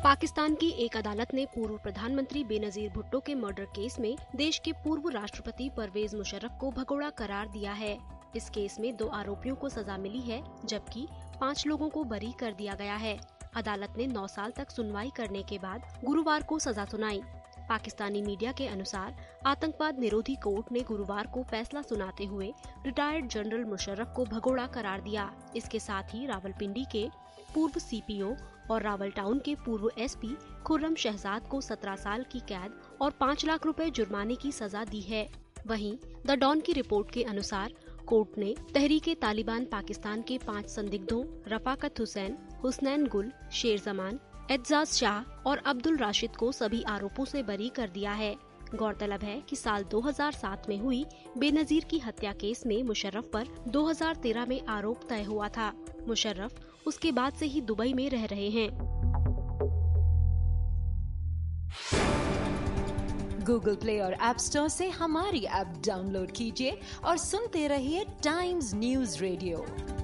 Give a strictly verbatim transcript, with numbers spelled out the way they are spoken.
पाकिस्तान की एक अदालत ने पूर्व प्रधानमंत्री बेनजीर भुट्टो के मर्डर केस में देश के पूर्व राष्ट्रपति परवेज मुशर्रफ को भगोड़ा करार दिया है। इस केस में दो आरोपियों को सजा मिली है, जबकि पाँच लोगों को बरी कर दिया गया है। अदालत ने नौ साल तक सुनवाई करने के बाद गुरुवार को सजा सुनाई। पाकिस्तानी मीडिया के अनुसार आतंकवाद निरोधी कोर्ट ने गुरुवार को फैसला सुनाते हुए रिटायर्ड जनरल मुशर्रफ को भगोड़ा करार दिया। इसके साथ ही रावलपिंडी के पूर्व सी पी ओ और रावल टाउन के पूर्व एस पी खुर्रम शहजाद को सत्रह साल की कैद और पाँच लाख रुपए जुर्माने की सजा दी है। वहीं द डॉन की रिपोर्ट के अनुसार कोर्ट ने तहरीके तालिबान पाकिस्तान के पाँच संदिग्धों रफाकत हुसैन, हुसनैन गुल, शेर जमान, एजाज शाह और अब्दुल राशिद को सभी आरोपों से बरी कर दिया है। गौरतलब है कि साल दो हज़ार सात में हुई बेनजीर की हत्या केस में मुशर्रफ पर दो हज़ार तेरह में आरोप तय हुआ था। मुशर्रफ उसके बाद से ही दुबई में रह रहे हैं। गूगल प्ले और ऐप स्टोर से हमारी ऐप डाउनलोड कीजिए और सुनते रहिए टाइम्स न्यूज़ रेडियो।